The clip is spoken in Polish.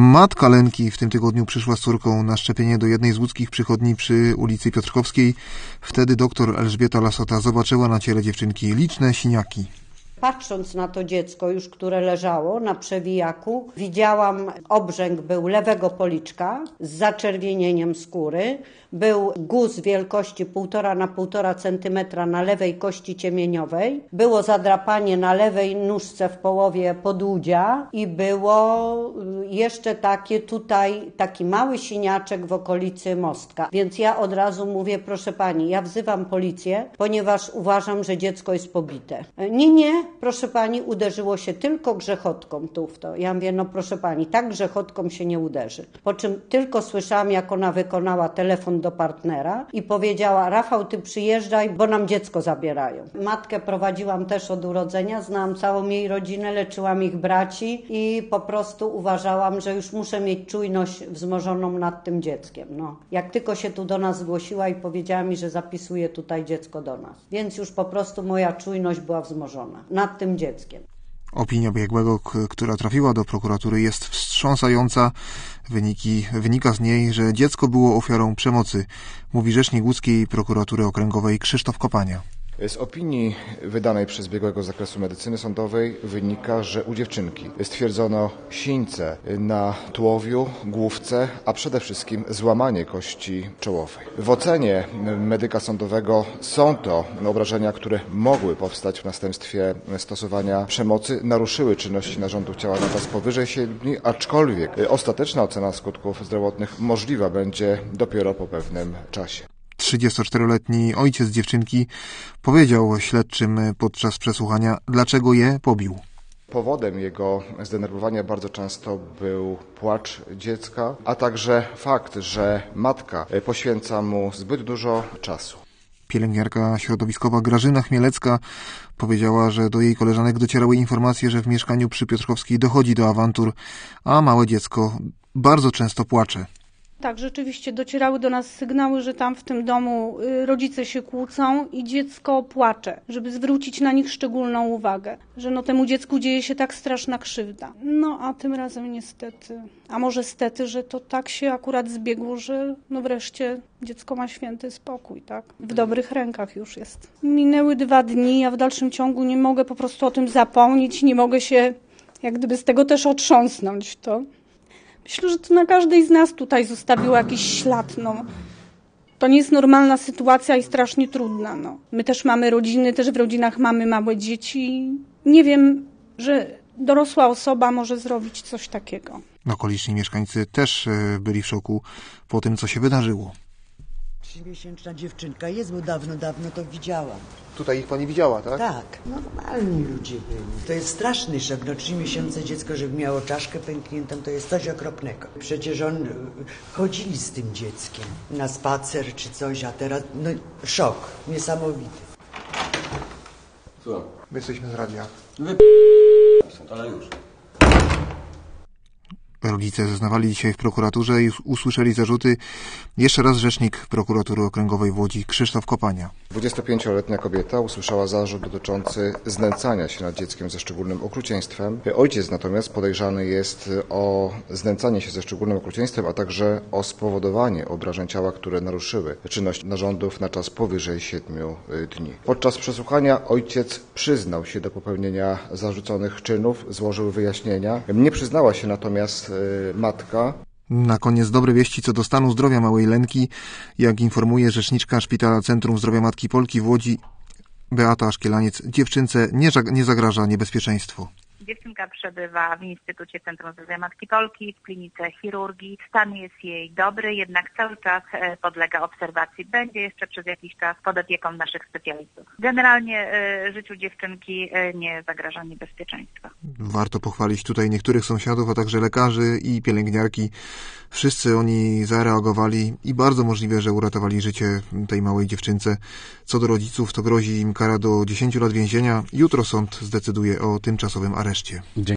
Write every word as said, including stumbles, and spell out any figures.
Matka Lenki w tym tygodniu przyszła z córką na szczepienie do jednej z łódzkich przychodni przy ulicy Piotrkowskiej. Wtedy doktor Elżbieta Lasota zobaczyła na ciele dziewczynki liczne siniaki. Patrząc na to dziecko już, które leżało na przewijaku, widziałam, obrzęk był lewego policzka z zaczerwienieniem skóry. Był guz wielkości półtora na półtora centymetra na lewej kości ciemieniowej. Było zadrapanie na lewej nóżce w połowie podłudzia i było jeszcze takie tutaj, taki mały siniaczek w okolicy mostka. Więc ja od razu mówię, proszę pani, ja wzywam policję, ponieważ uważam, że dziecko jest pobite. Nie, nie, proszę pani, uderzyło się tylko grzechotką tu w to. Ja mówię, no proszę pani, tak grzechotką się nie uderzy. Po czym tylko słyszałam, jak ona wykonała telefon do partnera i powiedziała, Rafał, ty przyjeżdżaj, bo nam dziecko zabierają. Matkę prowadziłam też od urodzenia, znałam całą jej rodzinę, leczyłam ich braci i po prostu uważałam, że już muszę mieć czujność wzmożoną nad tym dzieckiem. No. Jak tylko się tu do nas zgłosiła i powiedziała mi, że zapisuje tutaj dziecko do nas. Więc już po prostu moja czujność była wzmożona nad tym dzieckiem. Opinia biegłego, która trafiła do prokuratury, jest wstrząsająca. Wyniki, wynika z niej, że dziecko było ofiarą przemocy, mówi rzecznik łódzkiej prokuratury okręgowej Krzysztof Kopania. Z opinii wydanej przez biegłego z zakresu medycyny sądowej wynika, że u dziewczynki stwierdzono sińce na tułowiu, główce, a przede wszystkim złamanie kości czołowej. W ocenie medyka sądowego są to obrażenia, które mogły powstać w następstwie stosowania przemocy, naruszyły czynności narządów ciała na czas powyżej siedmiu dni, aczkolwiek ostateczna ocena skutków zdrowotnych możliwa będzie dopiero po pewnym czasie. trzydziestoczteroletni ojciec dziewczynki powiedział śledczym podczas przesłuchania, dlaczego je pobił. Powodem jego zdenerwowania bardzo często był płacz dziecka, a także fakt, że matka poświęca mu zbyt dużo czasu. Pielęgniarka środowiskowa Grażyna Chmielecka powiedziała, że do jej koleżanek docierały informacje, że w mieszkaniu przy Piotrkowskiej dochodzi do awantur, a małe dziecko bardzo często płacze. Tak, rzeczywiście docierały do nas sygnały, że tam w tym domu rodzice się kłócą i dziecko płacze, żeby zwrócić na nich szczególną uwagę, że no temu dziecku dzieje się tak straszna krzywda. No a tym razem niestety, a może stety, że to tak się akurat zbiegło, że no wreszcie dziecko ma święty spokój, tak? W dobrych rękach już jest. Minęły dwa dni, a w dalszym ciągu nie mogę po prostu o tym zapomnieć, nie mogę się jak gdyby z tego też otrząsnąć, to... Myślę, że to na każdej z nas tutaj zostawiło jakiś ślad. No. To nie jest normalna sytuacja i strasznie trudna. No. My też mamy rodziny, też w rodzinach mamy małe dzieci. Nie wiem, że dorosła osoba może zrobić coś takiego. Okoliczni mieszkańcy też byli w szoku po tym, co się wydarzyło. Trzymiesięczna dziewczynka jest, bo dawno, dawno to widziałam. Tutaj ich pani widziała, tak? Tak, normalni ludzie byli. To jest straszny szok. No trzy miesiące dziecko, żeby miało czaszkę pękniętą, to jest coś okropnego. Przecież on chodzili z tym dzieckiem na spacer czy coś, a teraz no szok niesamowity. Słucham. My jesteśmy z radia. Wy... ale już. Rodzice zeznawali dzisiaj w prokuraturze i usłyszeli zarzuty. Jeszcze raz rzecznik prokuratury okręgowej w Łodzi Krzysztof Kopania. dwudziestopięcioletnia kobieta usłyszała zarzut dotyczący znęcania się nad dzieckiem ze szczególnym okrucieństwem. Ojciec natomiast podejrzany jest o znęcanie się ze szczególnym okrucieństwem, a także o spowodowanie obrażeń ciała, które naruszyły czynność narządów na czas powyżej siedmiu dni. Podczas przesłuchania ojciec przyznał się do popełnienia zarzuconych czynów, złożył wyjaśnienia. Nie przyznała się natomiast matka. Na koniec dobre wieści co do stanu zdrowia małej Lenki. Jak informuje rzeczniczka Szpitala Centrum Zdrowia Matki Polki w Łodzi, Beata Szkielaniec, dziewczynce nie, nie zagraża niebezpieczeństwo. Dziewczynka przebywa w Instytucie Centrum Zdrowia Matki Polki, w klinice chirurgii. Stan jest jej dobry, jednak cały czas podlega obserwacji. Będzie jeszcze przez jakiś czas pod opieką naszych specjalistów. Generalnie życiu dziewczynki nie zagraża niebezpieczeństwa. Warto pochwalić tutaj niektórych sąsiadów, a także lekarzy i pielęgniarki. Wszyscy oni zareagowali i bardzo możliwe, że uratowali życie tej małej dziewczynce. Co do rodziców, to grozi im kara do dziesięciu lat więzienia. Jutro sąd zdecyduje o tymczasowym areszcie.